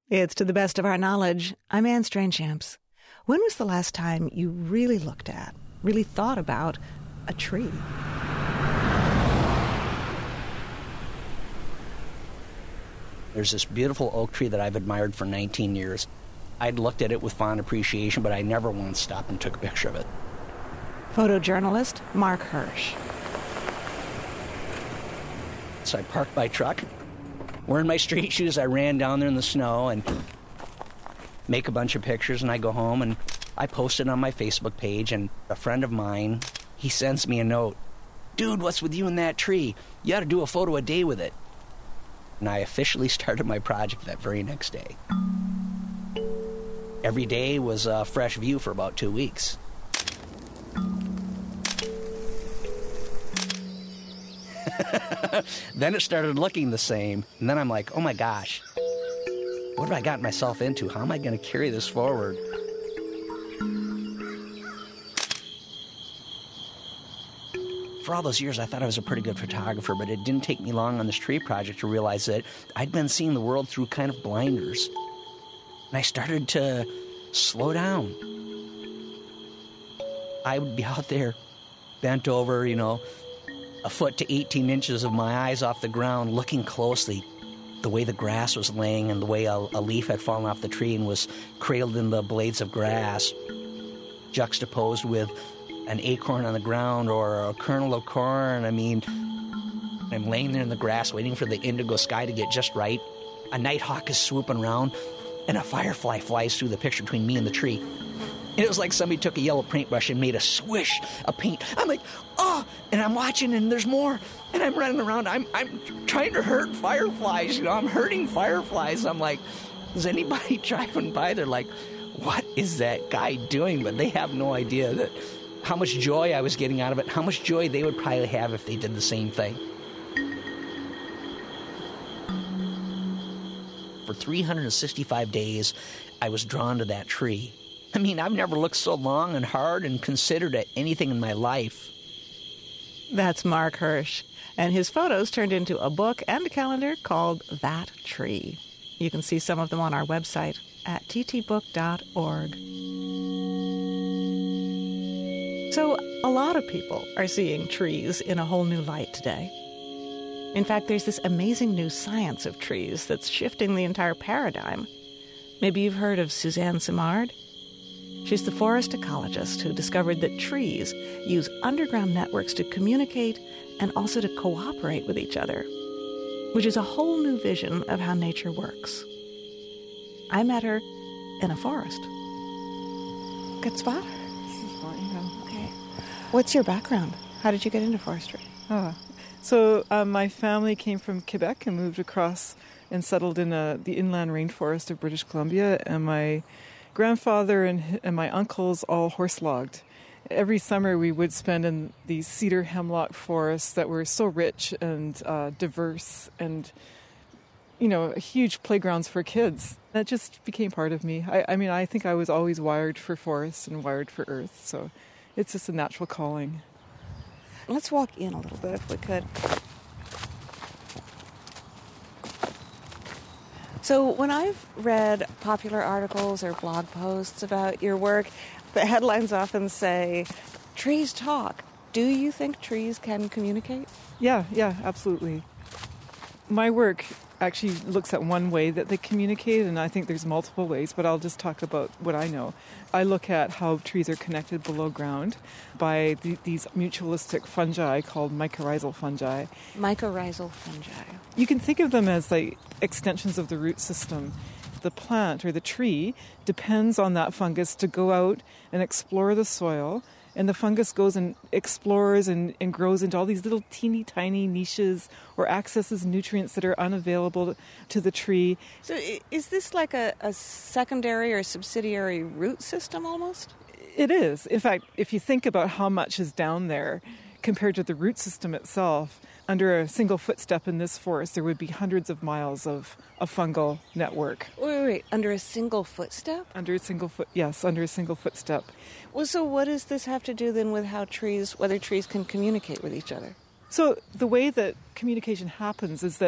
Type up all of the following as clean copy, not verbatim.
It's To the Best of Our Knowledge. I'm Anne Strange-Champs. When was the last time you really looked at, really thought about a tree? There's this beautiful oak tree that I've admired for 19 years. I'd looked at it with fond appreciation, but I never once stopped and took a picture of it. Photojournalist Mark Hirsch. So I parked my truck. Wearing my street shoes, I ran down there in the snow and make a bunch of pictures, and I go home and I post it on my Facebook page, and a friend of mine, he sends me a note. Dude, what's with you and that tree? You ought to do a photo a day with it. And I officially started my project that very next day. Every day was a fresh view for about 2 weeks. Then it started looking the same, and then I'm like, oh my gosh, what have I gotten myself into? How am I going to carry this forward? For all those years, I thought I was a pretty good photographer, but it didn't take me long on this tree project to realize that I'd been seeing the world through kind of blinders. And I started to slow down. I would be out there, bent over, a foot to 18 inches of my eyes off the ground, looking closely. The way the grass was laying and the way a leaf had fallen off the tree and was cradled in the blades of grass, juxtaposed with an acorn on the ground or a kernel of corn. I mean, I'm laying there in the grass waiting for the indigo sky to get just right. A nighthawk is swooping around, and a firefly flies through the picture between me and the tree. And it was like somebody took a yellow paintbrush and made a swish of paint. I'm like, oh, and I'm watching, and there's more. And I'm running around. I'm trying to hurt fireflies. I'm hurting fireflies. I'm like, is anybody driving by? They're like, what is that guy doing? But they have no idea that how much joy I was getting out of it, how much joy they would probably have if they did the same thing. For 365 days, I was drawn to that tree. I mean, I've never looked so long and hard and considered at anything in my life. That's Mark Hirsch, and his photos turned into a book and a calendar called That Tree. You can see some of them on our website at ttbook.org. So, a lot of people are seeing trees in a whole new light today. In fact, there's this amazing new science of trees that's shifting the entire paradigm. Maybe you've heard of Suzanne Simard. She's the forest ecologist who discovered that trees use underground networks to communicate and also to cooperate with each other, which is a whole new vision of how nature works. I met her in a forest. Good spot? Okay. What's your background? How did you get into forestry? So my family came from Quebec and moved across and settled in the inland rainforest of British Columbia, and my grandfather and my uncles all horse-logged. Every summer we would spend in these cedar hemlock forests that were so rich and diverse and, huge playgrounds for kids. That just became part of me. I think I was always wired for forests and wired for earth, so it's just a natural calling. Let's walk in a little bit if we could. So when I've read popular articles or blog posts about your work, the headlines often say, trees talk. Do you think trees can communicate? Yeah, absolutely. My work actually looks at one way that they communicate, and I think there's multiple ways, but I'll just talk about what I know. I look at how trees are connected below ground by these mutualistic fungi called mycorrhizal fungi. Mycorrhizal fungi. You can think of them as like extensions of the root system. The plant or the tree depends on that fungus to go out and explore the soil, and the fungus goes and explores and grows into all these little teeny tiny niches or accesses nutrients that are unavailable to the tree. So is this like a secondary or subsidiary root system almost? It is. In fact, if you think about how much is down there compared to the root system itself, under a single footstep in this forest, there would be hundreds of miles of a fungal network. Wait. Under a single footstep? Under a single footstep. Well, so what does this have to do then with whether trees can communicate with each other? So the way that communication happens is that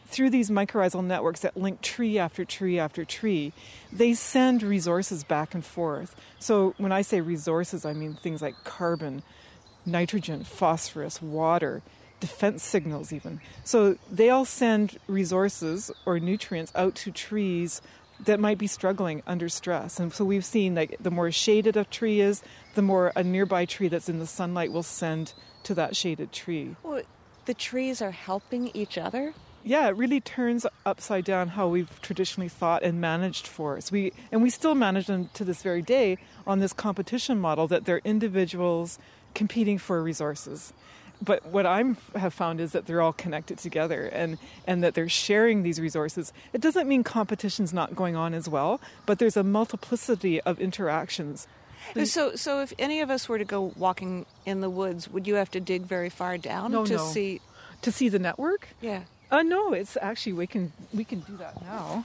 through these mycorrhizal networks that link tree after tree after tree, they send resources back and forth. So when I say resources, I mean things like carbon, nitrogen, phosphorus, water, defense signals even. So they all send resources or nutrients out to trees that might be struggling under stress. And so we've seen like the more shaded a tree is, the more a nearby tree that's in the sunlight will send to that shaded tree. Well, the trees are helping each other? Yeah, it really turns upside down how we've traditionally thought and managed forests. We still manage them to this very day on this competition model that they're individuals competing for resources. But what I have found is that they're all connected together and that they're sharing these resources. It doesn't mean competition's not going on as well, but there's a multiplicity of interactions. So if any of us were to go walking in the woods, would you have to dig very far down see? To see the network? Yeah. No, it's actually, we can do that now.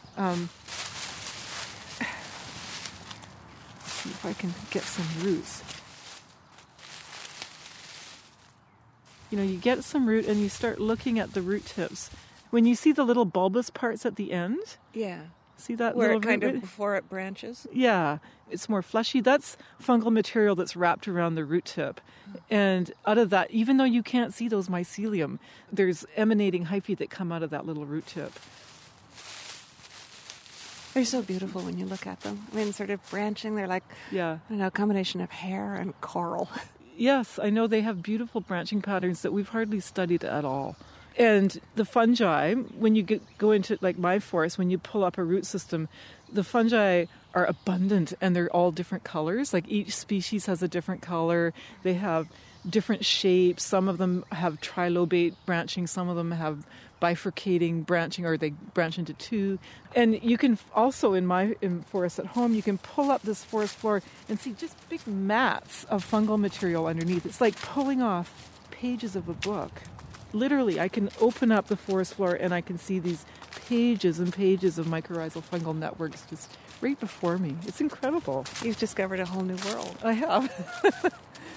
See if I can get some roots. You know, you get some root and you start looking at the root tips. When you see the little bulbous parts at the end, yeah, see that where little it kind root? of before it branches. Yeah, it's more fleshy. That's fungal material that's wrapped around the root tip. And out of that, even though you can't see those mycelium, there's emanating hyphae that come out of that little root tip. They're so beautiful when you look at them. I mean, sort of branching. They're like, I don't know, a combination of hair and coral. Yes, I know they have beautiful branching patterns that we've hardly studied at all. And the fungi, when you go into like my forest, when you pull up a root system, the fungi are abundant and they're all different colors. Like each species has a different color. They have different shapes. Some of them have trilobate branching. Some of them have bifurcating branching, or they branch into two. And you can also, in forests at home, you can pull up this forest floor and see just big mats of fungal material underneath. It's like pulling off pages of a book. Literally, I can open up the forest floor and I can see these pages and pages of mycorrhizal fungal networks just right before me. It's incredible. You've discovered a whole new world. I have.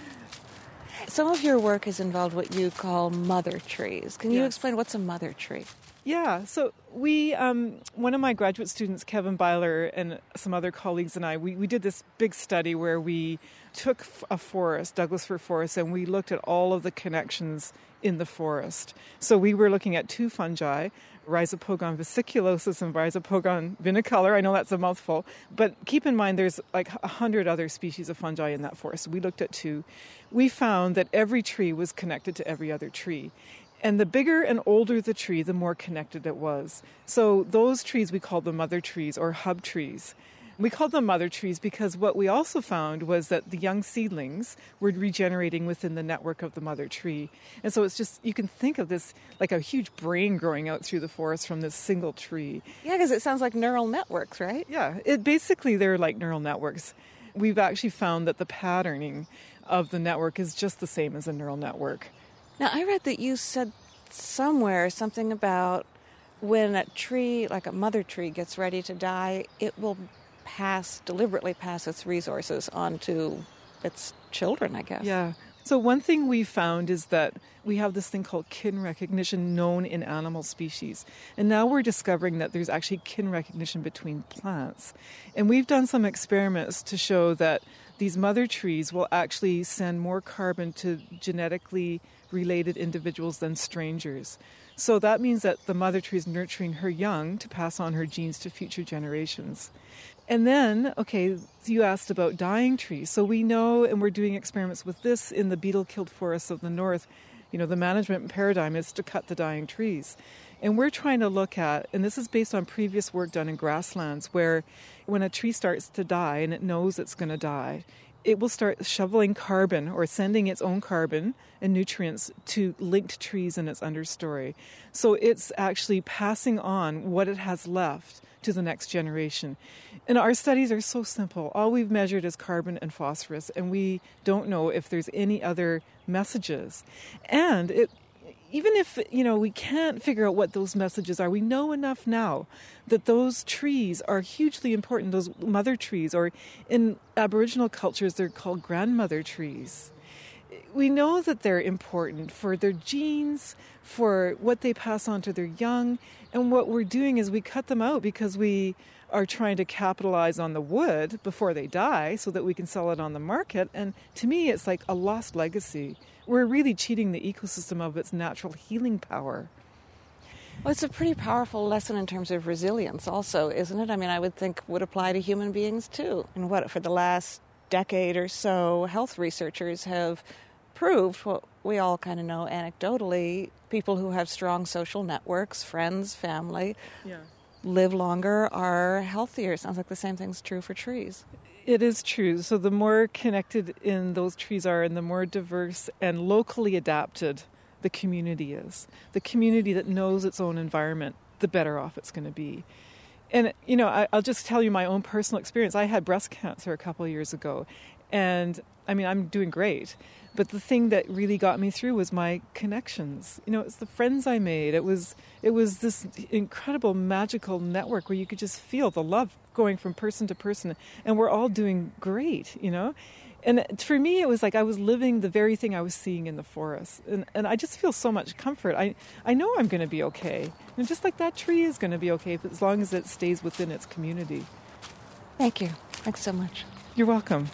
Some of your work has involved what you call mother trees. Can you explain what's a mother tree? Yeah, so we, one of my graduate students, Kevin Byler, and some other colleagues and I, we did this big study where we took a forest, Douglas fir forest, and we looked at all of the connections in the forest. So we were looking at two fungi, Rhizopogon vesiculosus and Rhizopogon vinicolor. I know that's a mouthful, but keep in mind there's like 100 other species of fungi in that forest. We looked at two. We found that every tree was connected to every other tree. And the bigger and older the tree, the more connected it was. So those trees, we called them mother trees or hub trees. We called them mother trees because what we also found was that the young seedlings were regenerating within the network of the mother tree. And so it's just, you can think of this like a huge brain growing out through the forest from this single tree. Yeah, because it sounds like neural networks, right? Yeah, basically they're like neural networks. We've actually found that the patterning of the network is just the same as a neural network. Now, I read that you said somewhere something about when a tree, like a mother tree, gets ready to die, it will deliberately pass its resources on to its children, I guess. Yeah. So one thing we found is that we have this thing called kin recognition known in animal species. And now we're discovering that there's actually kin recognition between plants. And we've done some experiments to show that these mother trees will actually send more carbon to genetically related individuals than strangers. So that means that the mother tree is nurturing her young to pass on her genes to future generations. And then, okay, you asked about dying trees. So we know, and we're doing experiments with this in the beetle-killed forests of the north, you know, the management paradigm is to cut the dying trees. And we're trying to look at, and this is based on previous work done in grasslands, where when a tree starts to die and it knows it's going to die, it will start shoveling carbon or sending its own carbon and nutrients to linked trees in its understory. So it's actually passing on what it has left to the next generation. And our studies are so simple. All we've measured is carbon and phosphorus, and we don't know if there's any other messages. And even if, you know, we can't figure out what those messages are, we know enough now that those trees are hugely important, those mother trees, or in Aboriginal cultures, they're called grandmother trees. we know that they're important for their genes, for what they pass on to their young. And what we're doing is we cut them out because we are trying to capitalize on the wood before they die so that we can sell it on the market. And to me, it's like a lost legacy. We're really cheating the ecosystem of its natural healing power. Well, it's a pretty powerful lesson in terms of resilience also, isn't it? I mean, I would think would apply to human beings too. And what, for the last decade or so, health researchers have proved what we all kind of know anecdotally. People who have strong social networks, friends, family, live longer, are healthier. Sounds like the same thing's true for trees. It is true. So the more connected in those trees are and the more diverse and locally adapted the community is, the community that knows its own environment, the better off it's going to be. And, you know, I'll just tell you my own personal experience. I had breast cancer a couple of years ago, and I mean, I'm doing great. But the thing that really got me through was my connections. You know, it's the friends I made. It was this incredible magical network where you could just feel the love going from person to person, and we're all doing great, you know? And for me, it was like I was living the very thing I was seeing in the forest. And I just feel so much comfort. I know I'm going to be okay. And just like that tree is going to be okay as long as it stays within its community. Thank you. Thanks so much. You're welcome.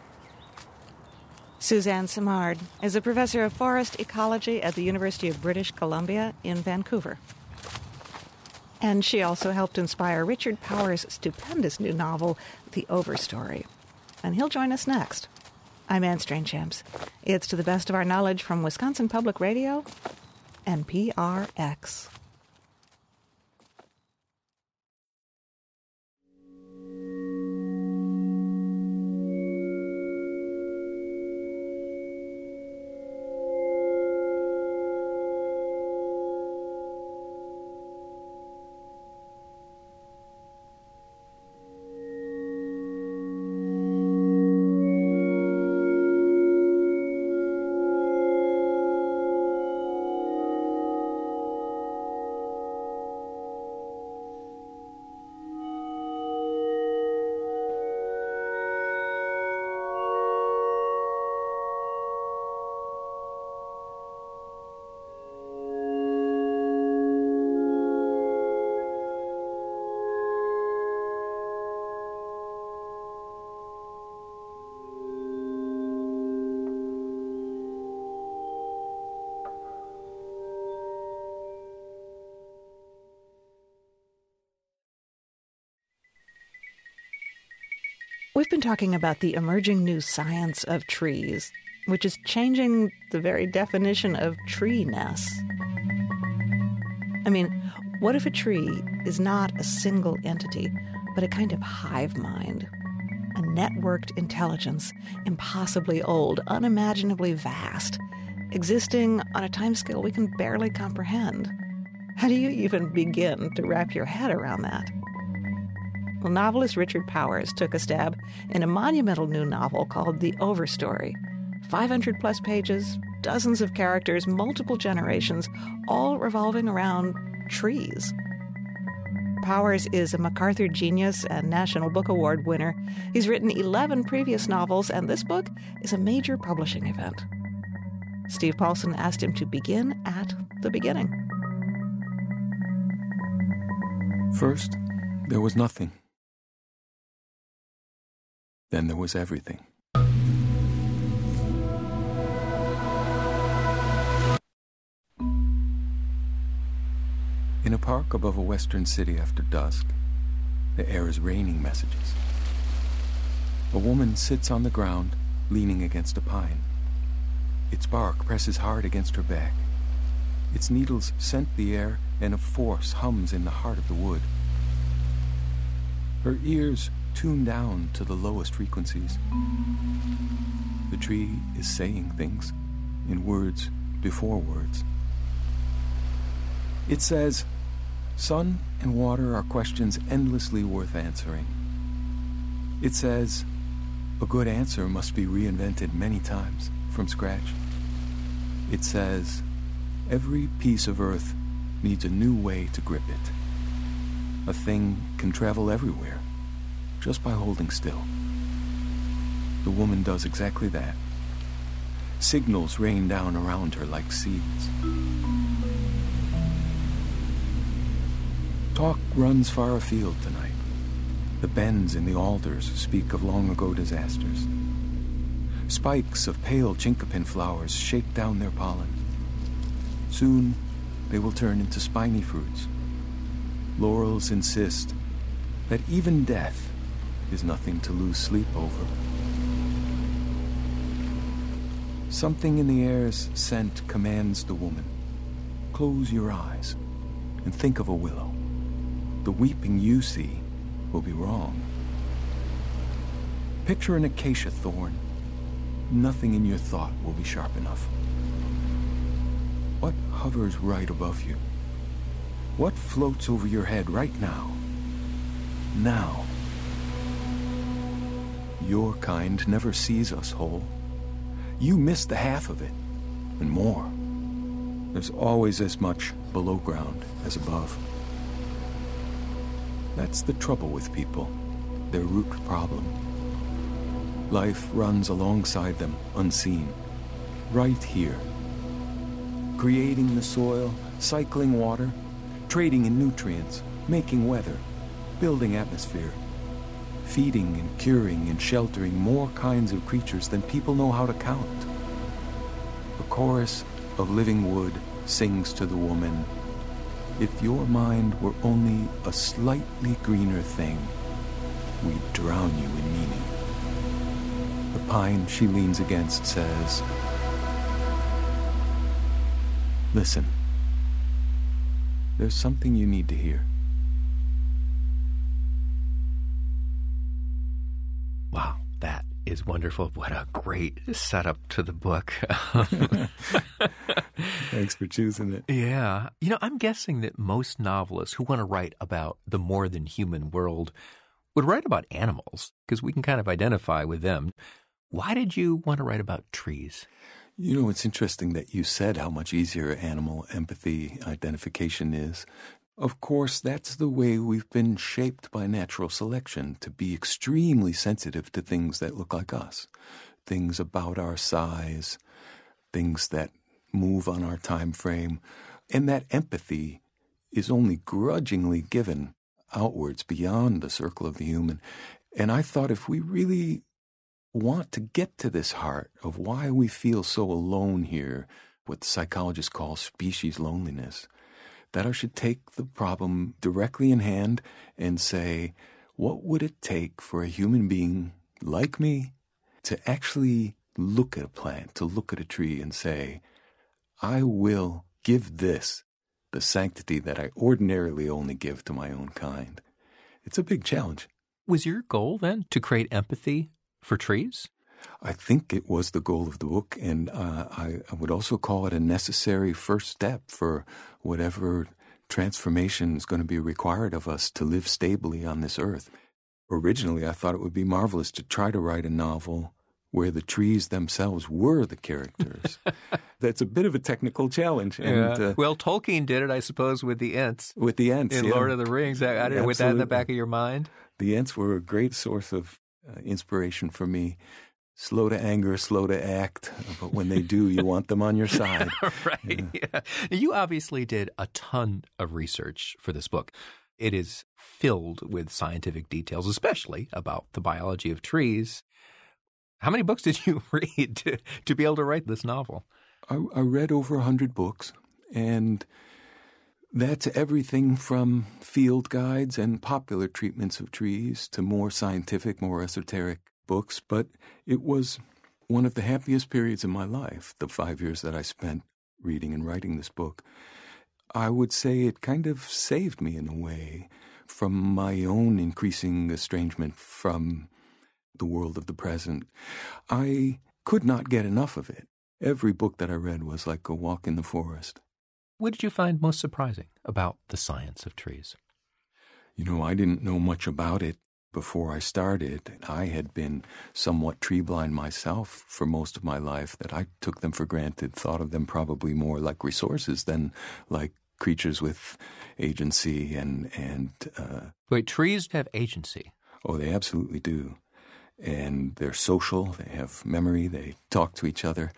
Suzanne Simard is a professor of forest ecology at the University of British Columbia in Vancouver. And she also helped inspire Richard Powers' stupendous new novel, The Overstory. And he'll join us next. I'm Anne Strainchamps. It's To the Best of Our Knowledge from Wisconsin Public Radio and PRX. We've been talking about the emerging new science of trees, which is changing the very definition of tree-ness. I mean, what if a tree is not a single entity, but a kind of hive mind? A networked intelligence, impossibly old, unimaginably vast, existing on a timescale we can barely comprehend. How do you even begin to wrap your head around that? Well, novelist Richard Powers took a stab in a monumental new novel called The Overstory. 500-plus pages, dozens of characters, multiple generations, all revolving around trees. Powers is a MacArthur Genius and National Book Award winner. He's written 11 previous novels, and this book is a major publishing event. Steve Paulson asked him to begin at the beginning. First, there was nothing. Then there was everything. In a park above a western city after dusk, the air is raining messages. A woman sits on the ground, leaning against a pine. Its bark presses hard against her back. Its needles scent the air, and a force hums in the heart of the wood. Her ears tune down to the lowest frequencies. The tree is saying things in words before words. It says, sun and water are questions endlessly worth answering. It says, a good answer must be reinvented many times from scratch. It says, every piece of earth needs a new way to grip it. A thing can travel everywhere just by holding still. The woman does exactly that. Signals rain down around her like seeds. Talk runs far afield tonight. The bends in the alders speak of long-ago disasters. Spikes of pale chinkapin flowers shake down their pollen. Soon, they will turn into spiny fruits. Laurels insist that even death is nothing to lose sleep over. Something in the air's scent commands the woman. Close your eyes and think of a willow. The weeping you see will be wrong. Picture an acacia thorn. Nothing in your thought will be sharp enough. What hovers right above you? What floats over your head right now? Now. Your kind never sees us whole. You miss the half of it, and more. There's always as much below ground as above. That's the trouble with people, their root problem. Life runs alongside them, unseen, right here. Creating the soil, cycling water, trading in nutrients, making weather, building atmosphere, feeding and curing and sheltering more kinds of creatures than people know how to count. A chorus of living wood sings to the woman, "If your mind were only a slightly greener thing, we'd drown you in meaning." The pine she leans against says, "Listen, there's something you need to hear." Wow, that is wonderful. What a great setup to the book. Thanks for choosing it. Yeah. I'm guessing that most novelists who want to write about the more than human world would write about animals because we can kind of identify with them. Why did you want to write about trees? It's interesting that you said how much easier animal empathy identification is. Of course, that's the way we've been shaped by natural selection, to be extremely sensitive to things that look like us, things about our size, things that move on our time frame. And that empathy is only grudgingly given outwards beyond the circle of the human. And I thought if we really want to get to this heart of why we feel so alone here, what psychologists call species loneliness, that I should take the problem directly in hand and say, what would it take for a human being like me to actually look at a plant, to look at a tree and say, I will give this the sanctity that I ordinarily only give to my own kind. It's a big challenge. Was your goal then to create empathy for trees? I think it was the goal of the book, and I would also call it a necessary first step for whatever transformation is going to be required of us to live stably on this earth. Originally, I thought it would be marvelous to try to write a novel where the trees themselves were the characters. That's a bit of a technical challenge. And, well, Tolkien did it, I suppose, with the Ents. With the Ents, in Lord of the Rings. With that in the back of your mind? The Ents were a great source of inspiration for me. Slow to anger, slow to act, but when they do, you want them on your side. Right. Yeah. You obviously did a ton of research for this book. It is filled with scientific details, especially about the biology of trees. How many books did you read to be able to write this novel? I read over 100 books, and that's everything from field guides and popular treatments of trees to more scientific, more esoteric books. But it was one of the happiest periods in my life, the 5 years that I spent reading and writing this book. I would say it kind of saved me in a way from my own increasing estrangement from the world of the present. I could not get enough of it. Every book that I read was like a walk in the forest. What did you find most surprising about the science of trees? I didn't know much about it before I started. I had been somewhat tree blind myself for most of my life, that I took them for granted, thought of them probably more like resources than like creatures with agency and Wait, trees have agency? Oh, they absolutely do. And they're social, they have memory, they talk to each other.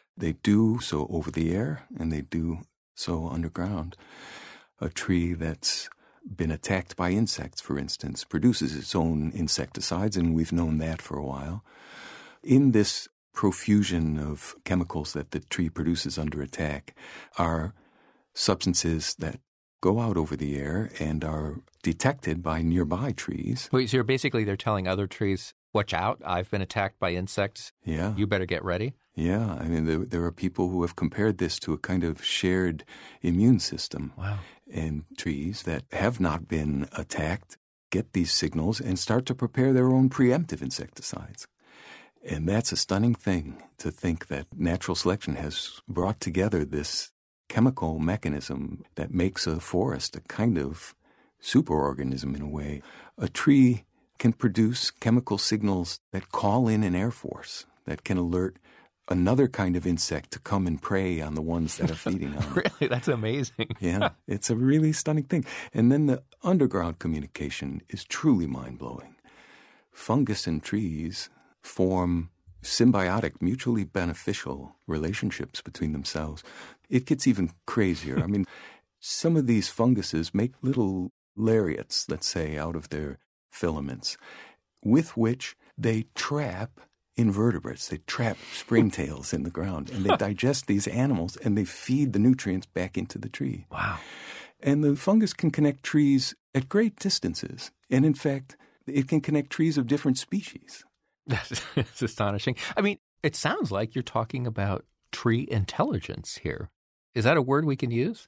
They do so over the air, and they do so underground. A tree that's been attacked by insects, for instance, produces its own insecticides, and we've known that for a while. In this profusion of chemicals that the tree produces under attack are substances that go out over the air and are detected by nearby trees. Wait, so basically they're telling other trees, watch out, I've been attacked by insects. Yeah. You better get ready. Yeah, I mean, there are people who have compared this to a kind of shared immune system. Wow. And trees that have not been attacked get these signals and start to prepare their own preemptive insecticides. And that's a stunning thing, to think that natural selection has brought together this chemical mechanism that makes a forest a kind of superorganism in a way. A tree can produce chemical signals that call in an air force, that can alert another kind of insect to come and prey on the ones that are feeding on it. Really? That's amazing. Yeah, it's a really stunning thing. And then the underground communication is truly mind-blowing. Fungus and trees form symbiotic, mutually beneficial relationships between themselves. It gets even crazier. I mean, some of these funguses make little lariats, let's say, out of their filaments, with which they trap invertebrates. They trap springtails in the ground, and they digest these animals, and they feed the nutrients back into the tree. Wow. And the fungus can connect trees at great distances. And in fact, it can connect trees of different species. It's astonishing. I mean, it sounds like you're talking about tree intelligence here. Is that a word we can use?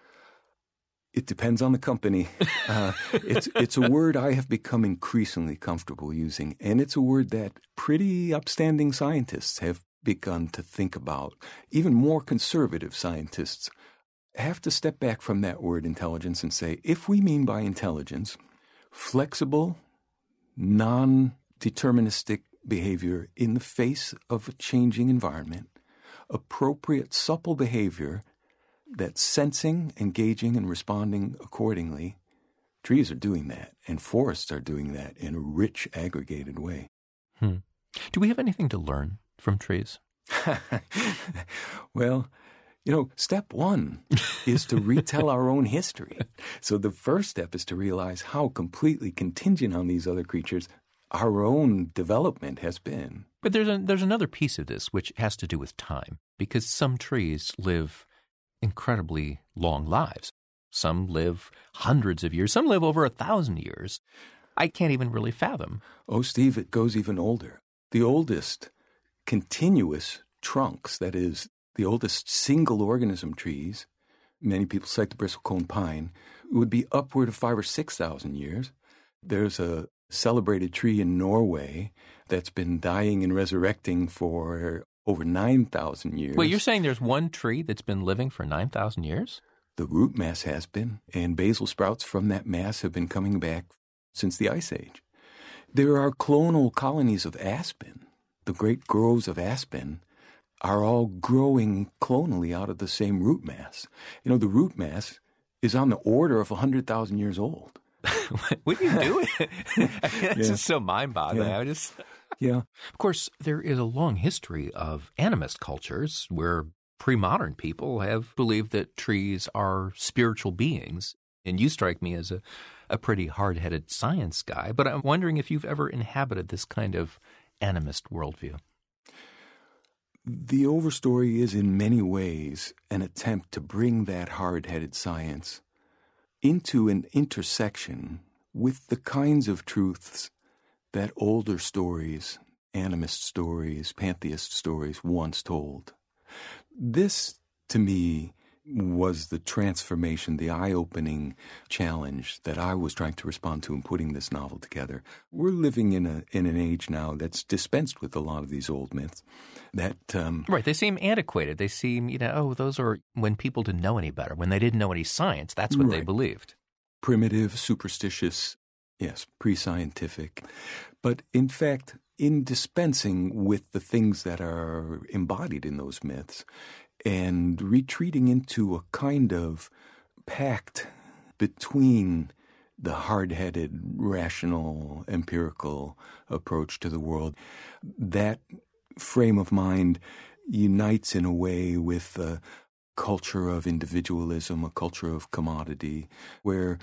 It depends on the company. It's a word I have become increasingly comfortable using, and it's a word that pretty upstanding scientists have begun to think about. Even more conservative scientists have to step back from that word intelligence and say, if we mean by intelligence flexible, non-deterministic behavior in the face of a changing environment, appropriate, supple behavior that's sensing, engaging, and responding accordingly, trees are doing that, and forests are doing that in a rich, aggregated way. Do we have anything to learn from trees? Well, step one is to retell our own history. So the first step is to realize how completely contingent on these other creatures our own development has been. But there's another piece of this which has to do with time, because some trees live incredibly long lives. Some live hundreds of years. Some live over 1,000 years. I can't even really fathom. Oh, Steve, it goes even older. The oldest continuous trunks, that is, the oldest single organism trees, many people cite the bristlecone pine, would be upward of 5,000 or 6,000 years. There's a celebrated tree in Norway that's been dying and resurrecting for over 9,000 years. Wait, you're saying there's one tree that's been living for 9,000 years? The root mass has been, and basal sprouts from that mass have been coming back since the Ice Age. There are clonal colonies of aspen. The great groves of aspen are all growing clonally out of the same root mass. The root mass is on the order of 100,000 years old. What do you do? It's just so mind-boggling. Yeah. Yeah. Of course, there is a long history of animist cultures where pre-modern people have believed that trees are spiritual beings. And you strike me as a pretty hard-headed science guy. But I'm wondering if you've ever inhabited this kind of animist worldview. The overstory is in many ways an attempt to bring that hard-headed science into an intersection with the kinds of truths that older stories, animist stories, pantheist stories once told. This, to me, was the transformation, the eye-opening challenge that I was trying to respond to in putting this novel together. We're living in an age now that's dispensed with a lot of these old myths. Right, they seem antiquated. They seem, those are when people didn't know any better. When they didn't know any science, that's what they believed. Primitive, superstitious, yes, pre-scientific. But in fact, in dispensing with the things that are embodied in those myths and retreating into a kind of pact between the hard-headed, rational, empirical approach to the world, that frame of mind unites in a way with the culture of individualism, a culture of commodity, where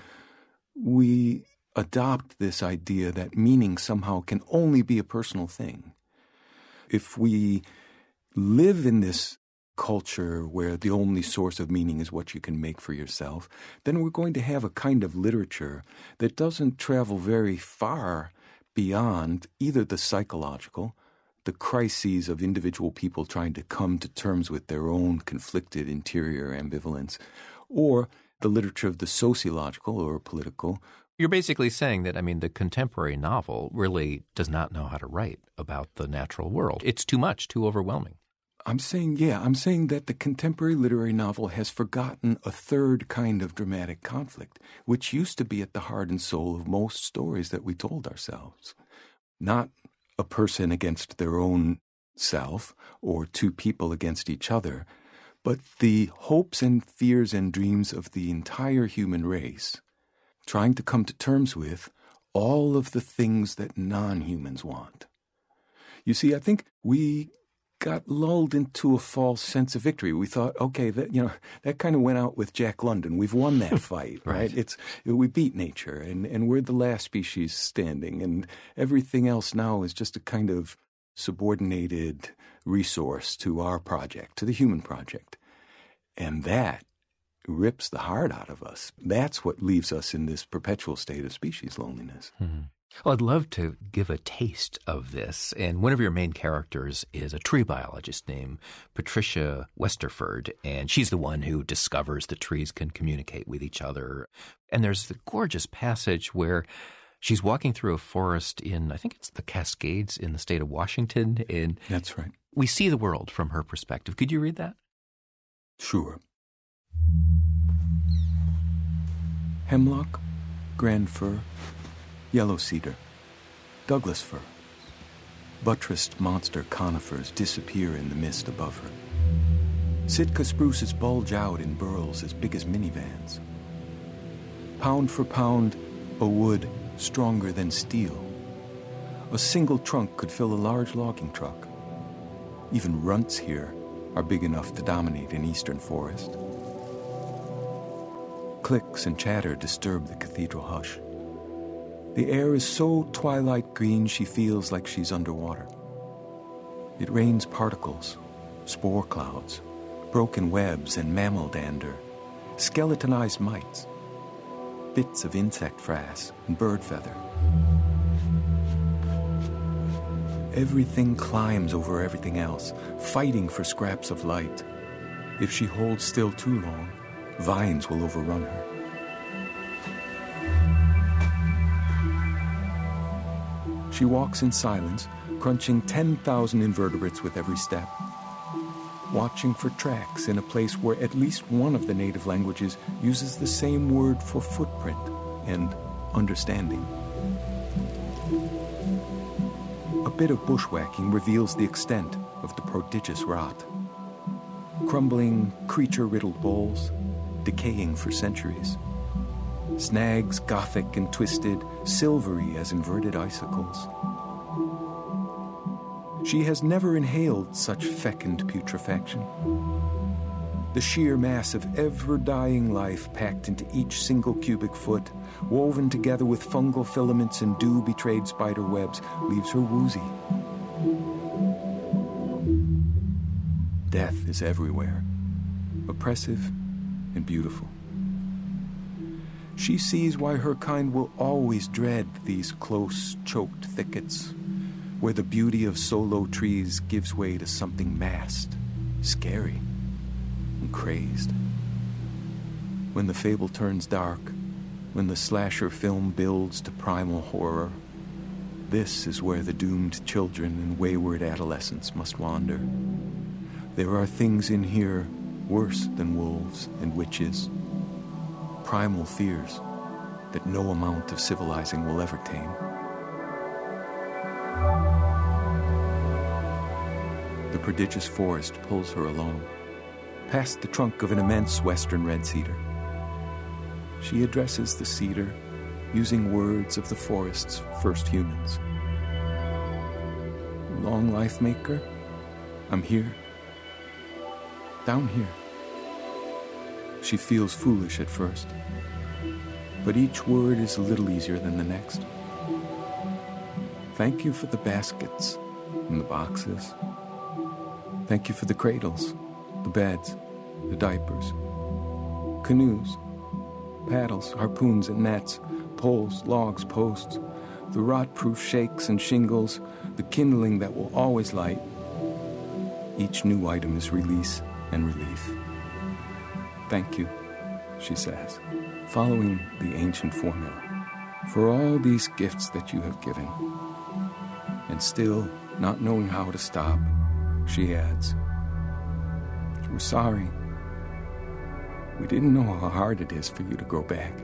we adopt this idea that meaning somehow can only be a personal thing. If we live in this culture where the only source of meaning is what you can make for yourself, then we're going to have a kind of literature that doesn't travel very far beyond either the psychological, the crises of individual people trying to come to terms with their own conflicted interior ambivalence, or the literature of the sociological or political. You're basically saying that, the contemporary novel really does not know how to write about the natural world. It's too much, too overwhelming. I'm saying that the contemporary literary novel has forgotten a third kind of dramatic conflict, which used to be at the heart and soul of most stories that we told ourselves. Not a person against their own self or two people against each other, but the hopes and fears and dreams of the entire human race, trying to come to terms with all of the things that non-humans want. You see, I think we got lulled into a false sense of victory. We thought, okay, that kind of went out with Jack London. We've won that fight, right? We beat nature, and we're the last species standing, and everything else now is just a kind of subordinated resource to our project, to the human project. And that rips the heart out of us. That's what leaves us in this perpetual state of species loneliness. Mm-hmm. Well, I'd love to give a taste of this. And one of your main characters is a tree biologist named Patricia Westerford, and she's the one who discovers that trees can communicate with each other. And there's the gorgeous passage where she's walking through a forest in, I think it's the Cascades in the state of Washington. And that's right. We see the world from her perspective. Could you read that? Sure. Hemlock, grand fir, yellow cedar, Douglas fir. Buttressed monster conifers disappear in the mist above her. Sitka spruces bulge out in burls as big as minivans. Pound for pound, a wood stronger than steel. A single trunk could fill a large logging truck. Even runts here are big enough to dominate an eastern forest. Clicks and chatter disturb the cathedral hush. The air is so twilight green she feels like she's underwater. It rains particles, spore clouds, broken webs and mammal dander, skeletonized mites, bits of insect frass and bird feather. Everything climbs over everything else, fighting for scraps of light. If she holds still too long, vines will overrun her. She walks in silence, crunching 10,000 invertebrates with every step, watching for tracks in a place where at least one of the native languages uses the same word for footprint and understanding. A bit of bushwhacking reveals the extent of the prodigious rot. Crumbling, creature-riddled bowls, decaying for centuries. Snags, gothic and twisted, silvery as inverted icicles. She has never inhaled such fecund putrefaction. The sheer mass of ever-dying life packed into each single cubic foot, woven together with fungal filaments and dew-betrayed spider webs, leaves her woozy. Death is everywhere, oppressive and beautiful. She sees why her kind will always dread these close, choked thickets, where the beauty of solo trees gives way to something massed, scary, and crazed. When the fable turns dark, when the slasher film builds to primal horror, this is where the doomed children and wayward adolescents must wander. There are things in here worse than wolves and witches, primal fears that no amount of civilizing will ever tame. The prodigious forest pulls her along, past the trunk of an immense western red cedar. She addresses the cedar using words of the forest's first humans. Long life maker, I'm here down here. She feels foolish at first, but each word is a little easier than the next. Thank you for the baskets and the boxes. Thank you for the cradles, the beds, the diapers, canoes, paddles, harpoons and nets, poles, logs, posts, the rot-proof shakes and shingles, the kindling that will always light. Each new item is release and relief. Thank you, she says, following the ancient formula, for all these gifts that you have given. And still, not knowing how to stop, she adds, we're sorry. We didn't know how hard it is for you to grow back.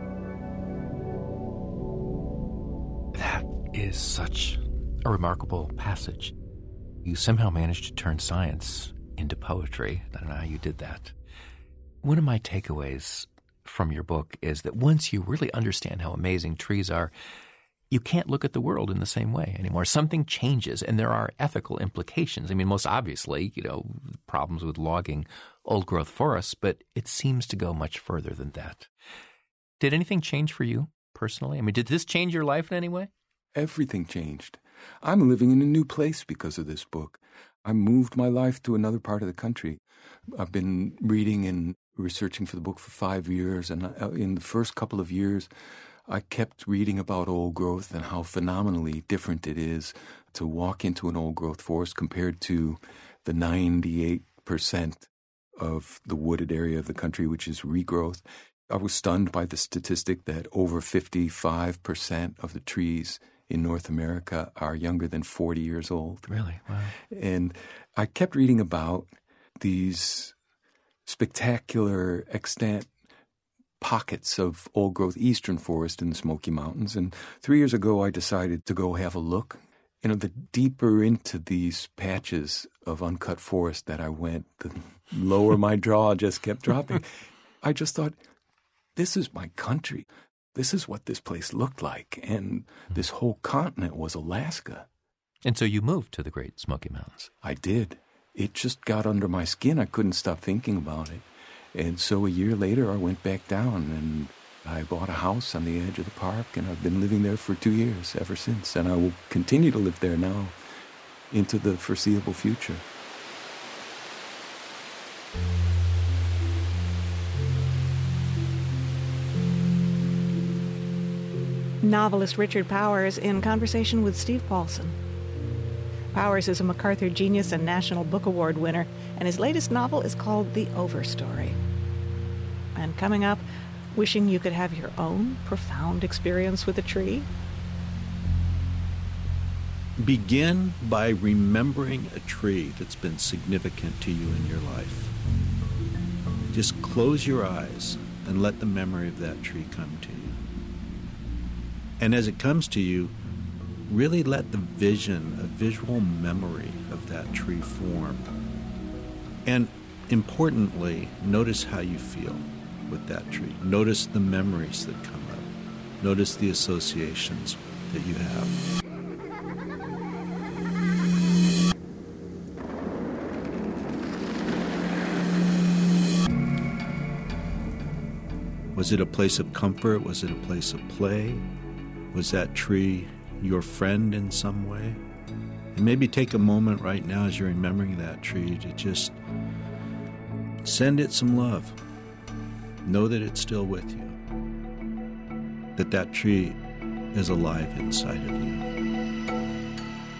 That is such a remarkable passage. You somehow managed to turn science into poetry. I don't know how you did that. One of my takeaways from your book is that once you really understand how amazing trees are, you can't look at the world in the same way anymore. Something changes, and there are ethical implications. I mean, most obviously, problems with logging old-growth forests, but it seems to go much further than that. Did anything change for you personally? I mean, did this change your life in any way? Everything changed. I'm living in a new place because of this book. I moved my life to another part of the country. I've been reading and researching for the book for 5 years, and in the first couple of years, I kept reading about old growth and how phenomenally different it is to walk into an old growth forest compared to the 98% of the wooded area of the country, which is regrowth. I was stunned by the statistic that over 55% of the trees in North America are younger than 40 years old. Really? Wow. And I kept reading about these spectacular extant pockets of old-growth eastern forest in the Smoky Mountains. And 3 years ago, I decided to go have a look. The deeper into these patches of uncut forest that I went, the lower my jaw just kept dropping. I just thought, this is my country. This is what this place looked like. And this whole continent was Alaska. And so you moved to the Great Smoky Mountains. I did. It just got under my skin. I couldn't stop thinking about it. And so a year later, I went back down and I bought a house on the edge of the park, and I've been living there for 2 years ever since. And I will continue to live there now into the foreseeable future. Novelist Richard Powers in conversation with Steve Paulson. Powers is a MacArthur Genius and National Book Award winner, and his latest novel is called The Overstory. And coming up, wishing you could have your own profound experience with a tree? Begin by remembering a tree that's been significant to you in your life. Just close your eyes and let the memory of that tree come to you. And as it comes to you, really let the vision, a visual memory of that tree form. And importantly, notice how you feel with that tree. Notice the memories that come up. Notice the associations that you have. Was it a place of comfort? Was it a place of play? Was that tree your friend in some way? And maybe take a moment right now as you're remembering that tree to just send it some love. Know that it's still with you. That tree is alive inside of you.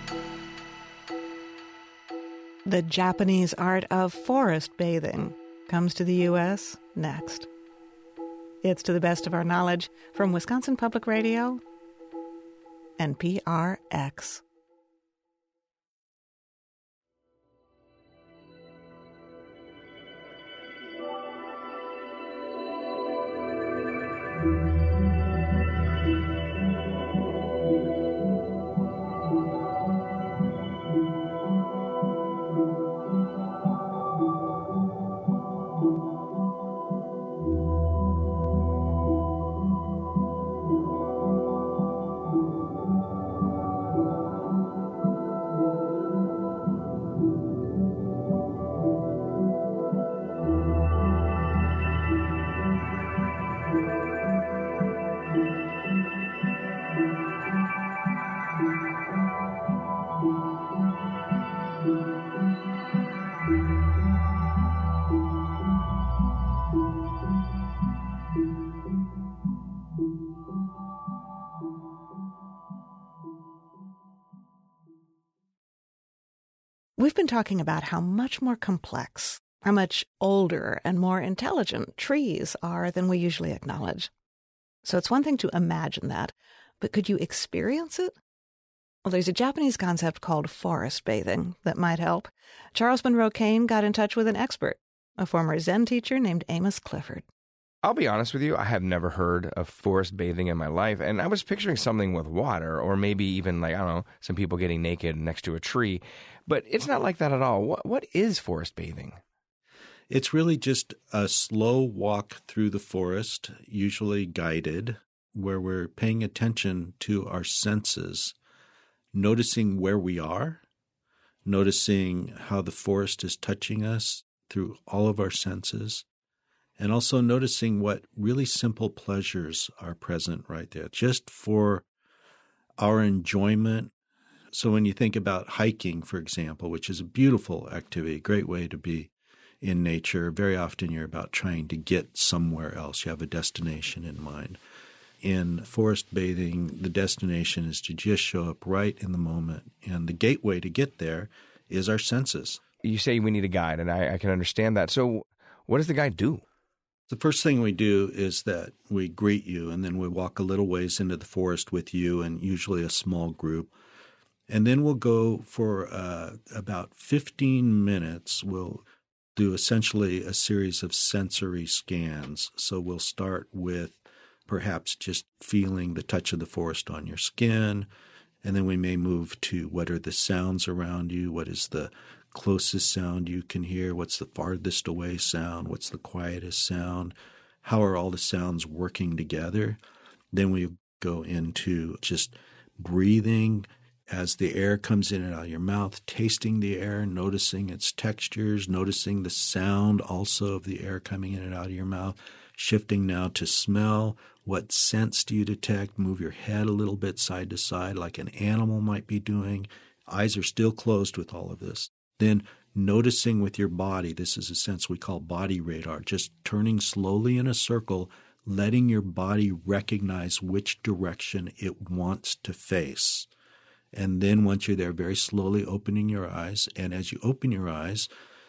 The Japanese art of forest bathing comes to the U.S. next. It's To the Best of Our Knowledge from Wisconsin Public Radio and PRX. We've been talking about how much more complex, how much older and more intelligent trees are than we usually acknowledge. So it's one thing to imagine that, but could you experience it? Well, there's a Japanese concept called forest bathing that might help. Charles Monroe Kane got in touch with an expert, a former Zen teacher named Amos Clifford. I'll be honest with you, I have never heard of forest bathing in my life, and I was picturing something with water, or maybe even like, I don't know, some people getting naked next to a tree, but it's not like that at all. What is forest bathing? It's really just a slow walk through the forest, usually guided, where we're paying attention to our senses, noticing where we are, noticing how the forest is touching us through all of our senses, and also noticing what really simple pleasures are present right there, just for our enjoyment. So when you think about hiking, for example, which is a beautiful activity, a great way to be in nature, very often you're about trying to get somewhere else. You have a destination in mind. In forest bathing, the destination is to just show up right in the moment. And the gateway to get there is our senses. You say we need a guide, and I can understand that. So what does the guide do? The first thing we do is that we greet you, and then we walk a little ways into the forest with you, and usually a small group. And then we'll go for about 15 minutes. We'll do essentially a series of sensory scans. So we'll start with perhaps just feeling the touch of the forest on your skin, and then we may move to what are the sounds around you, what is the closest sound you can hear, what's the farthest away sound, what's the quietest sound, how are all the sounds working together. Then we go into just breathing as the air comes in and out of your mouth, tasting the air, noticing its textures, noticing the sound also of the air coming in and out of your mouth, shifting now to smell. What scents do you detect? Move your head a little bit side to side like an animal might be doing. Eyes are still closed with all of this. Then noticing with your body, this is a sense we call body radar, just turning slowly in a circle, letting your body recognize which direction it wants to face. And then once you're there, very slowly opening your eyes. And as you open your eyes,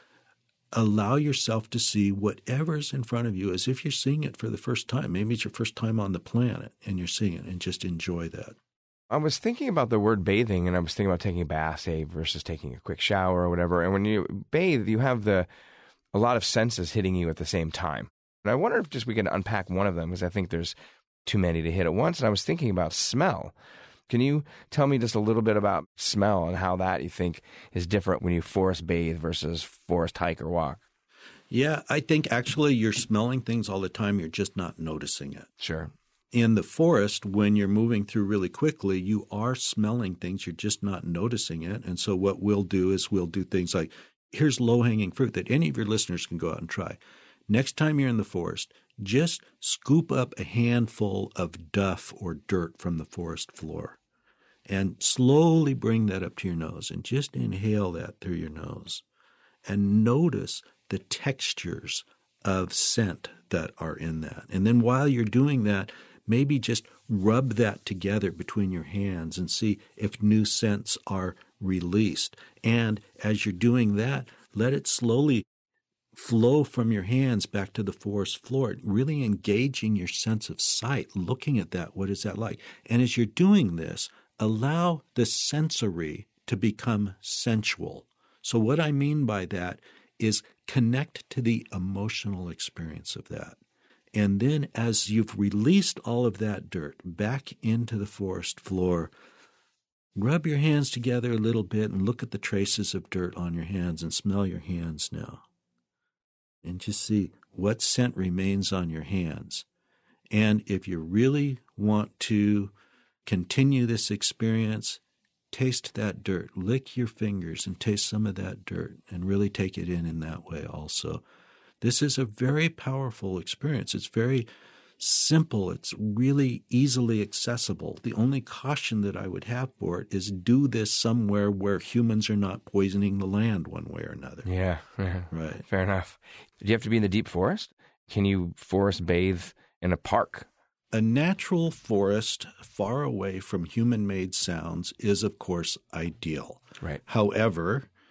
allow yourself to see whatever's in front of you as if you're seeing it for the first time. Maybe it's your first time on the planet and you're seeing it, and just enjoy that. I was thinking about the word bathing, and I was thinking about taking a bath, say, versus taking a quick shower or whatever. And when you bathe, you have a lot of senses hitting you at the same time. And I wonder if just we can unpack one of them, because I think there's too many to hit at once. And I was thinking about smell. Can you tell me just a little bit about smell and how that you think is different when you forest bathe versus forest hike or walk? Yeah, I think actually you're smelling things all the time. You're just not noticing it. Sure. In the forest, when you're moving through really quickly, you are smelling things. You're just not noticing it. And so what we'll do is we'll do things like, here's low-hanging fruit that any of your listeners can go out and try. Next time you're in the forest, just scoop up a handful of duff or dirt from the forest floor and slowly bring that up to your nose and just inhale that through your nose and notice the textures of scent that are in that. And then while you're doing that, maybe just rub that together between your hands and see if new scents are released. And as you're doing that, let it slowly flow from your hands back to the forest floor, really engaging your sense of sight, looking at that. What is that like? And as you're doing this, allow the sensory to become sensual. So what I mean by that is connect to the emotional experience of that. And then as you've released all of that dirt back into the forest floor, rub your hands together a little bit and look at the traces of dirt on your hands and smell your hands now. And just see what scent remains on your hands. And if you really want to continue this experience, taste that dirt. Lick your fingers and taste some of that dirt and really take it in that way also. This is a very powerful experience. It's very simple. It's really easily accessible. The only caution that I would have for it is do this somewhere where humans are not poisoning the land one way or another. Yeah. Right. Fair enough. Do you have to be in the deep forest? Can you forest bathe in a park? A natural forest far away from human-made sounds is, of course, ideal. Right. However,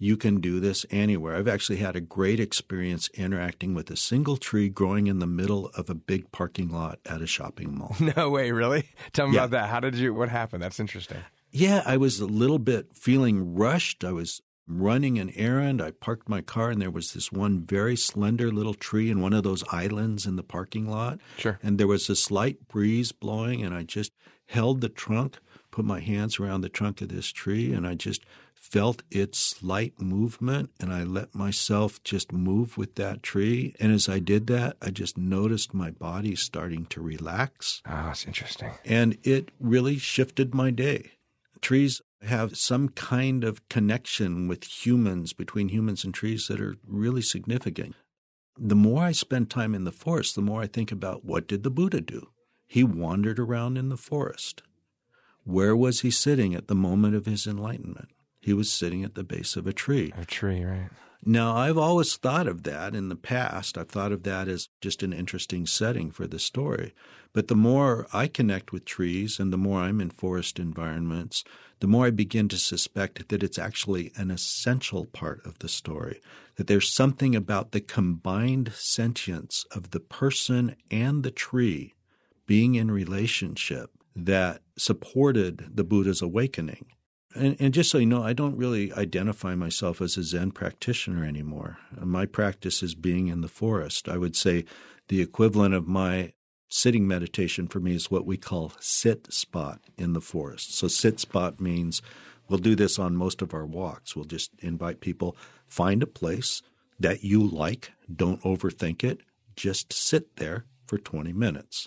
You can do this anywhere. I've actually had a great experience interacting with a single tree growing in the middle of a big parking lot at a shopping mall. No way, really? Tell me about that. What happened? That's interesting. Yeah, I was a little bit feeling rushed. I was running an errand. I parked my car, and there was this one very slender little tree in one of those islands in the parking lot. Sure. And there was a slight breeze blowing, and I just held the trunk, put my hands around the trunk of this tree, and I just felt its slight movement, and I let myself just move with that tree. And as I did that, I just noticed my body starting to relax. Oh, that's interesting. And it really shifted my day. Trees have some kind of connection with humans, between humans and trees, that are really significant. The more I spend time in the forest, the more I think about, what did the Buddha do? He wandered around in the forest. Where was he sitting at the moment of his enlightenment? He was sitting at the base of a tree. A tree, right. Now, I've always thought of that in the past. I've thought of that as just an interesting setting for the story. But the more I connect with trees and the more I'm in forest environments, the more I begin to suspect that it's actually an essential part of the story, that there's something about the combined sentience of the person and the tree being in relationship that supported the Buddha's awakening. And just so you know, I don't really identify myself as a Zen practitioner anymore. My practice is being in the forest. I would say the equivalent of my sitting meditation for me is what we call sit spot in the forest. So sit spot means we'll do this on most of our walks. We'll just invite people, find a place that you like, don't overthink it, just sit there for 20 minutes.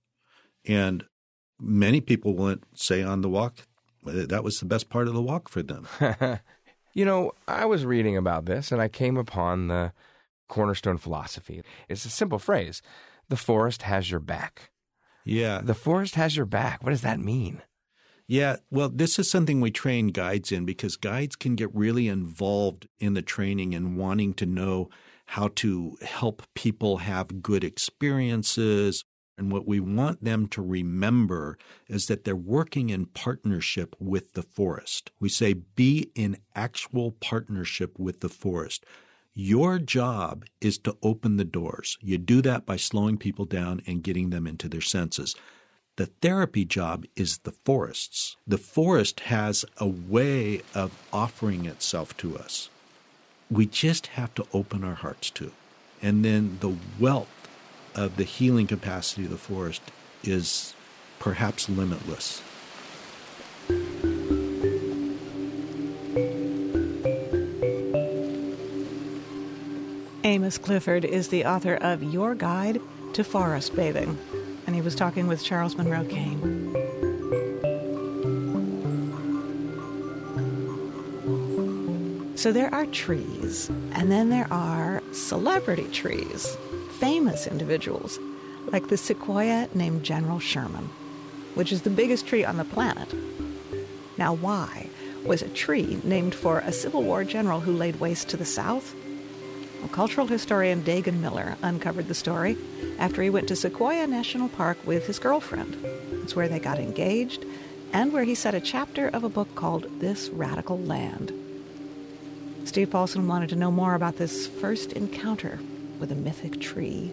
And many people will say on the walk, that was the best part of the walk for them. You know, I was reading about this, and I came upon the cornerstone philosophy. It's a simple phrase. The forest has your back. Yeah. The forest has your back. What does that mean? Yeah, well, this is something we train guides in, because guides can get really involved in the training and wanting to know how to help people have good experiences. And what we want them to remember is that they're working in partnership with the forest. We say, be in actual partnership with the forest. Your job is to open the doors. You do that by slowing people down and getting them into their senses. The therapy job is the forest's. The forest has a way of offering itself to us. We just have to open our hearts to it. And then the wealth of the healing capacity of the forest is perhaps limitless. Amos Clifford is the author of Your Guide to Forest Bathing, and he was talking with Charles Monroe Kane. So there are trees, and then there are celebrity trees, famous individuals, like the sequoia named General Sherman, which is the biggest tree on the planet. Now, why was a tree named for a Civil War general who laid waste to the South? Well, cultural historian Dagan Miller uncovered the story after he went to Sequoia National Park with his girlfriend. It's where they got engaged and where he set a chapter of a book called This Radical Land. Steve Paulson wanted to know more about this first encounter with a mythic tree.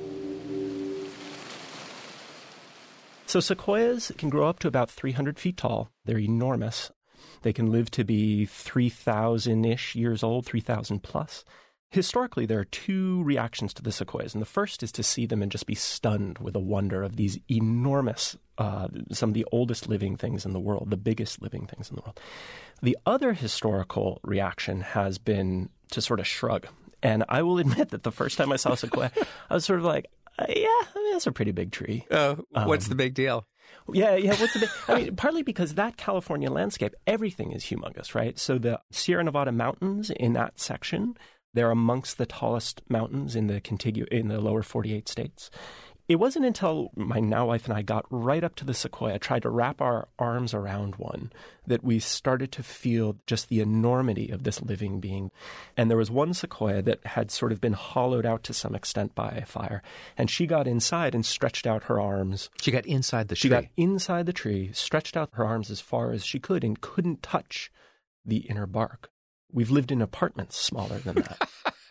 So sequoias can grow up to about 300 feet tall. They're enormous. They can live to be 3,000-ish years old, 3,000 plus. Historically, there are two reactions to the sequoias, and the first is to see them and just be stunned with the wonder of these enormous, some of the oldest living things in the world, the biggest living things in the world. The other historical reaction has been to sort of shrug. And I will admit that the first time I saw a sequoia, I was sort of like, that's a pretty big tree. What's the big deal? Yeah, what's the big... I mean, partly because that California landscape, everything is humongous, right? So the Sierra Nevada mountains in that section, they're amongst the tallest mountains in the lower 48 states. It wasn't until my now wife and I got right up to the sequoia, tried to wrap our arms around one, that we started to feel just the enormity of this living being. And there was one sequoia that had sort of been hollowed out to some extent by a fire. And she got inside and stretched out her arms. She got inside the tree? She got inside the tree, stretched out her arms as far as she could, and couldn't touch the inner bark. We've lived in apartments smaller than that.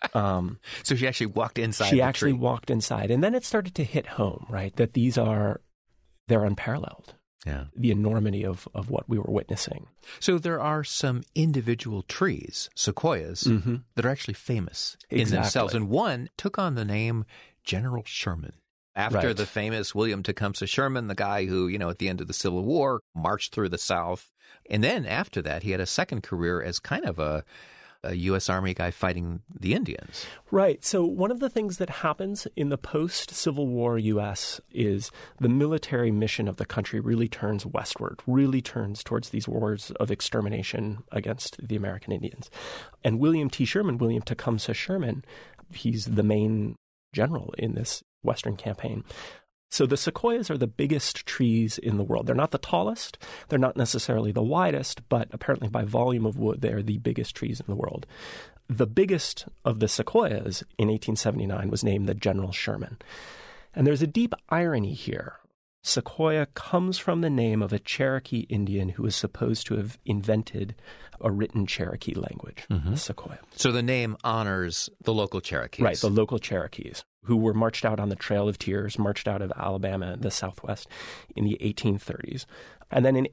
So she actually walked inside She the actually tree. walked inside. And then it started to hit home, right, that they're unparalleled. Yeah. The enormity of what we were witnessing. So there are some individual trees, sequoias, that are actually famous in themselves. And one took on the name General Sherman. After the famous William Tecumseh Sherman, the guy who, at the end of the Civil War, marched through the South. And then after that, he had a second career as kind of a U.S. Army guy fighting the Indians. Right. So one of the things that happens in the post-Civil War U.S. is the military mission of the country really turns westward, really turns towards these wars of extermination against the American Indians. And William Tecumseh Sherman, he's the main general in this Western campaign. So the sequoias are the biggest trees in the world. They're not the tallest. They're not necessarily the widest, but apparently by volume of wood, they're the biggest trees in the world. The biggest of the sequoias in 1879 was named the General Sherman. And there's a deep irony here. Sequoia comes from the name of a Cherokee Indian who was supposed to have invented a written Cherokee language, the Sequoia. So the name honors the local Cherokees. Right, the local Cherokees, who were marched out on the Trail of Tears, marched out of Alabama, the Southwest, in the 1830s. And then in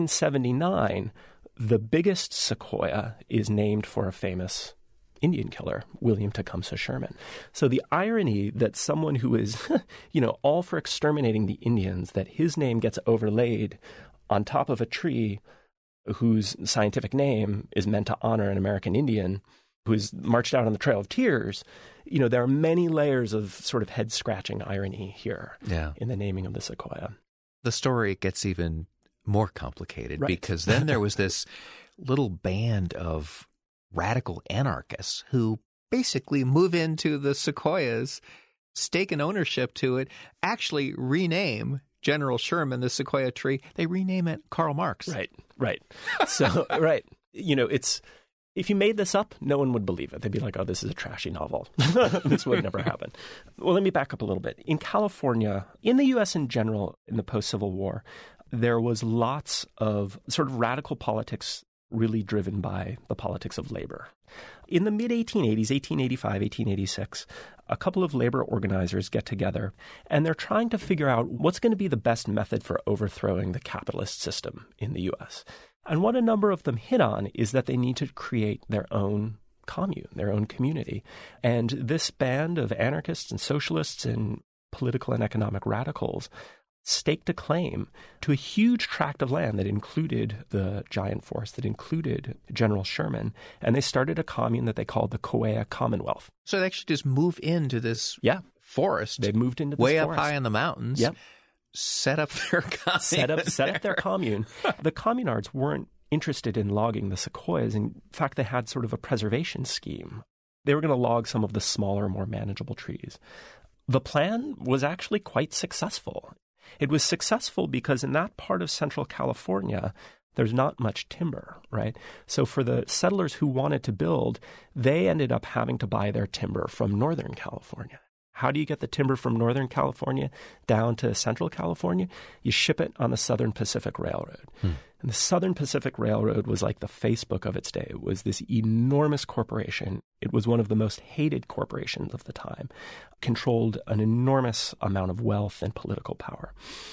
1879, the biggest sequoia is named for a famous Indian killer, William Tecumseh Sherman. So the irony that someone who is, all for exterminating the Indians, that his name gets overlaid on top of a tree whose scientific name is meant to honor an American Indian who's marched out on the Trail of Tears, there are many layers of sort of head-scratching irony here in the naming of the sequoia. The story gets even more complicated because then there was this little band of radical anarchists who basically move into the sequoias, stake an ownership to it, actually rename General Sherman, the sequoia tree. They rename it Karl Marx. Right. So, right. It's, if you made this up, no one would believe it. They'd be like, oh, this is a trashy novel. This would never happen. Well, let me back up a little bit. In California, in the U.S. in general, in the post-Civil War, there was lots of sort of radical politics really driven by the politics of labor. In the mid-1880s, 1885, 1886, a couple of labor organizers get together, and they're trying to figure out what's going to be the best method for overthrowing the capitalist system in the U.S. And what a number of them hit on is that they need to create their own commune, their own community. And this band of anarchists and socialists and political and economic radicals staked a claim to a huge tract of land that included the giant forest, that included General Sherman, and they started a commune that they called the Coahuila Commonwealth. So they actually just move into this forest. They moved into this way forest. Up high in the mountains. Yep. Set up their commune. Set up their commune. The communards weren't interested in logging the sequoias. In fact, they had sort of a preservation scheme. They were going to log some of the smaller, more manageable trees. The plan was actually quite successful. It was successful because in that part of Central California, there's not much timber, right? So for the settlers who wanted to build, they ended up having to buy their timber from Northern California. How do you get the timber from Northern California down to Central California? You ship it on the Southern Pacific Railroad. And the Southern Pacific Railroad was like the Facebook of its day. It was this enormous corporation. It was one of the most hated corporations of the time, controlled an enormous amount of wealth and political power.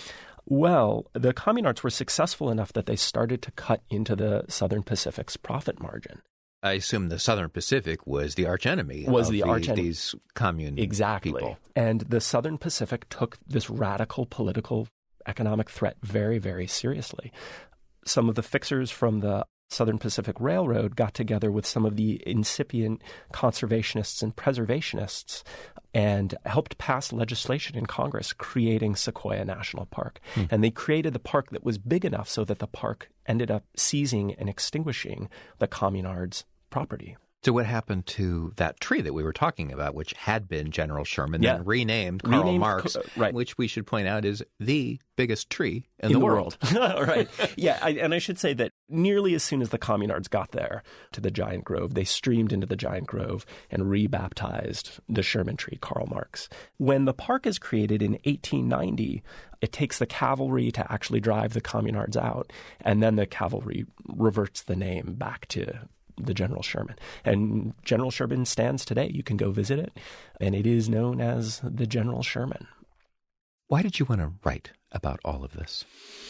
Well, the communards were successful enough that they started to cut into the Southern Pacific's profit margin. I assume the Southern Pacific was the archenemy these commune people. And the Southern Pacific took this radical political economic threat very, very seriously. Some of the fixers from the Southern Pacific Railroad got together with some of the incipient conservationists and preservationists and helped pass legislation in Congress creating Sequoia National Park. And they created the park that was big enough so that the park ended up seizing and extinguishing the communards' property. So what happened to that tree that we were talking about, which had been General Sherman, then renamed Karl Marx, which we should point out is the biggest tree in the world. Right. Yeah, and I should say that nearly as soon as the communards got there to the Giant Grove, they streamed into the Giant Grove and rebaptized the Sherman tree, Karl Marx. When the park is created in 1890, it takes the cavalry to actually drive the communards out, and then the cavalry reverts the name back to the General Sherman. And General Sherman stands today. You can go visit it, and it is known as the General Sherman. Why did you want to write about all of this?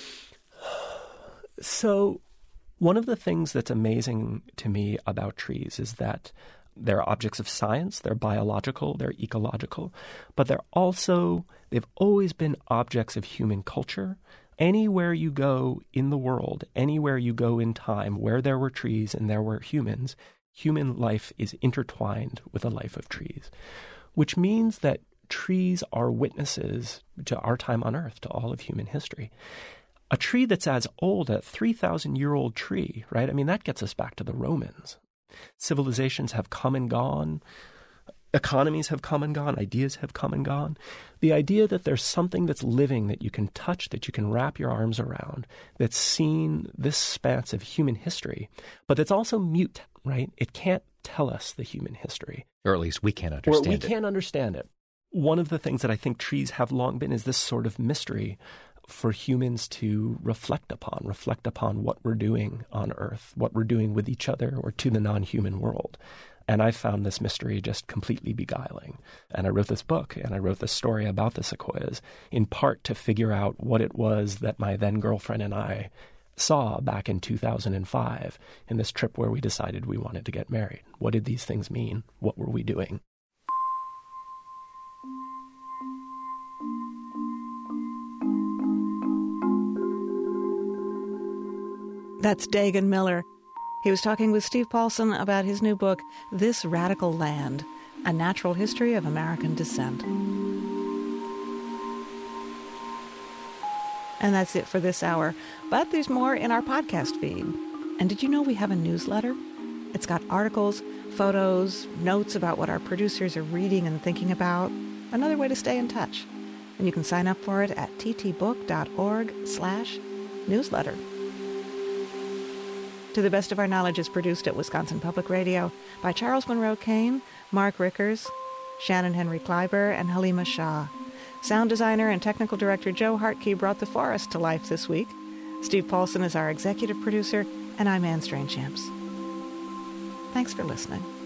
So one of the things that's amazing to me about trees is that they're objects of science, they're biological, they're ecological, but they've always been objects of human culture. Anywhere you go in the world, anywhere you go in time, where there were trees and there were humans, human life is intertwined with the life of trees, which means that trees are witnesses to our time on Earth, to all of human history. A tree that's as old, a 3,000-year-old tree, right? I mean, that gets us back to the Romans. Civilizations have come and gone. Economies have come and gone. Ideas have come and gone. The idea that there's something that's living that you can touch, that you can wrap your arms around, that's seen this span of human history, but that's also mute, right? It can't tell us the human history. Or at least we can't understand it. Or we can't understand it. One of the things that I think trees have long been is this sort of mystery for humans to reflect upon what we're doing on Earth, what we're doing with each other or to the non-human world. And I found this mystery just completely beguiling. And I wrote this book, and I wrote this story about the sequoias, in part to figure out what it was that my then-girlfriend and I saw back in 2005 in this trip where we decided we wanted to get married. What did these things mean? What were we doing? That's Dagan Miller. He was talking with Steve Paulson about his new book, This Radical Land, A Natural History of American Descent. And that's it for this hour. But there's more in our podcast feed. And did you know we have a newsletter? It's got articles, photos, notes about what our producers are reading and thinking about. Another way to stay in touch. And you can sign up for it at ttbook.org/newsletter. To the Best of Our Knowledge is produced at Wisconsin Public Radio by Charles Monroe Kane, Mark Rickers, Shannon Henry Kleiber, and Halima Shah. Sound designer and technical director Joe Hartke brought The Forest to life this week. Steve Paulson is our executive producer, and I'm Anne Strainchamps. Thanks for listening.